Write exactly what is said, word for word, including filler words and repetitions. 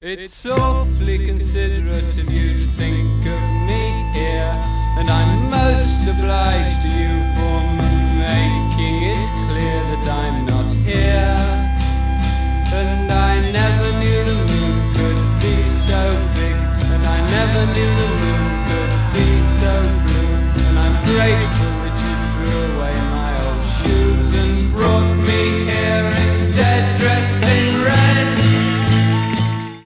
It's awfully considerate of you to think of me here, and I'm most obliged to you